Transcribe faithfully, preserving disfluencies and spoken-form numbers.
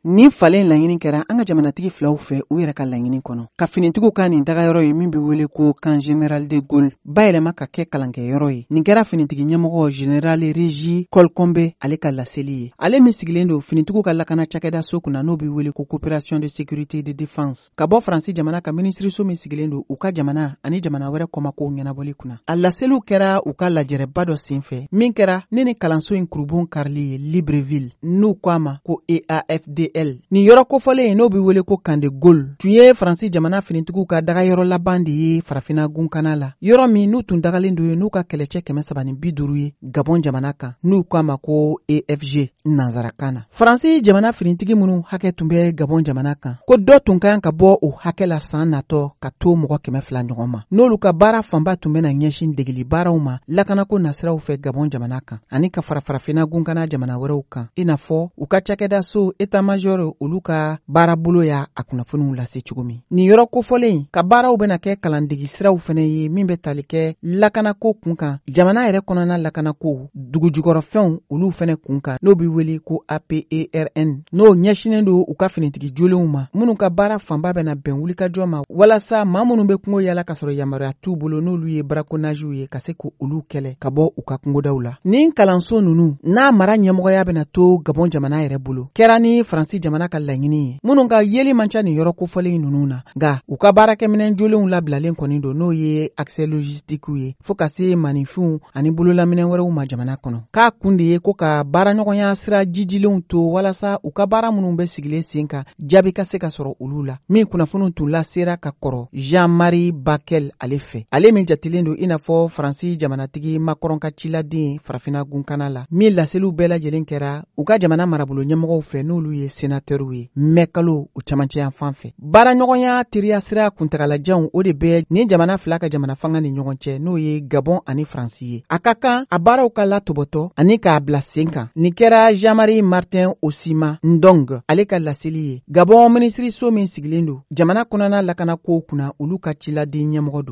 Ni falen laɲini kɛra an ka jamanatigi filaw fɛ u yɛrɛ ka laɲini kɔnɔ. Ka finitigiw ka nin dagayɔrɔ ye min bɛ wele ko Camp General de Gaulle bayɛlɛma ka kɛ kalankɛyɔrɔ ye. Nin kɛra finitigi ɲɛmɔgɔ General Régis Kolkombe ale ka laseli ye. Ale min sigilen don finitigiw ka lakana cakɛda so kunna n'o bɛ wele ko Coopération de sécurité de défense. Ka bɔ Faransi jamana ka ministre so min sigilen don u ka jamana ani jamana wɛrɛ kɔmako ɲɛnabɔli kunna. A laseliw kɛra u ka lajɛrɛba dɔ senfɛ min kɛra ne ni kalanso in kurubon karili ye Libreville n'u ko a ma ko E A F D L. Ni yɔrɔ kofɔlen n'o bɛ wele ko Camp de Gaulle tun ye Faransi jamana finitigiw ka dagayɔrɔ laban de ye farafina gunkana la. Yɔrɔ min n'u tun dagalen don ye n'u ka kɛlɛcɛ kɛmɛ saba ni bi duuru ye Gabon jamana kan n'u ko a ma ko E F G nanzarakan na. Faransi jamana finitigi minnu hakɛ tun bɛ Gabon jamana kan ko dɔ tun ka ka bɔ o hakɛ la san natɔ ka to mɔgɔ kɛmɛ fila ɲɔgɔn ma. N'olu ka baara fanba tun bɛna ɲɛsin degeli baaraw ma lakanako nasiraw fɛ Gabon jamana kan ani ka fara farafina gunkana jamana wɛrɛw kan i n'a fɔ u ka cakɛda so état-major olu ka baarabolo y'a a kunnafoniw lase cogo min. Nin yɔrɔ kofɔlen ka baaraw bɛna kɛ kalandegi siraw fɛnɛ ye min bɛ tali kɛ lakanako kun kan jamana yɛrɛ kɔnɔna lakanako dugujukɔrɔfɛnw olu fɛnɛ kun kan n'o bɛ wele ko A P E R N n'o ɲɛsinen don u ka finitigi jolenw ma minnu ka baara fanba bɛna bɛn wulikajɔ ma walasa maa minnu bɛ kungo yala ka sɔrɔ yamaruya t'u bolo n'olu ye braconnagew ye ka se ko olu kɛlɛ ka bɔ u ka kungodaw la. Nin kalanso ninnu n'a mara ɲɛmɔgɔya bɛna to Gabon jamana yɛrɛ bolo kɛra ni Faransi jamana ka laɲini ye minnu ka yeli man ca nin yɔrɔ kofɔlen ninnu na nka u ka baarakɛminɛn jolenw labilalen kɔni don n'o ye accès logistique ye fo ka se maninfinw ani bololaminɛ wɛrɛw ma jamana kɔnɔ. K'a kun de ye ko ka baaraɲɔgɔnya sira jijilenw to walasa u ka baara minnu bɛ sigilen sen kan jaabi ka se ka sɔrɔ olu la min kunnafoniw tun lasera ka kɔrɔ Jean-Marie Bakel ale fɛ. Ale min jatilen don i n'a fɔ Faransi jamanatigi Macron ka ciladen farafina gunkana la min laseliw bɛɛ lajɛlen kɛra u ka jamana marabolo ɲɛmɔgɔw fɛ n'olu ye sénateur ye mɛ kalo u camancɛ yan fan fɛ. Baaraɲɔgɔnya teriya sira kuntagalajanw o de bɛ nin jamana fila ka jamana fanga ni ɲɔgɔn cɛ n'o ye Gabon ani Faransi ye. A ka kan a baaraw ka latɔbɔtɔ ani k'a bila sen kan. Nin kɛra Jean-Marie Martin Osima Ndong ale ka laseli ye. Gabon ministre so min sigilen don jamana kɔnɔna lakana kow kunna olu ka ciladen ɲɛmɔgɔ don.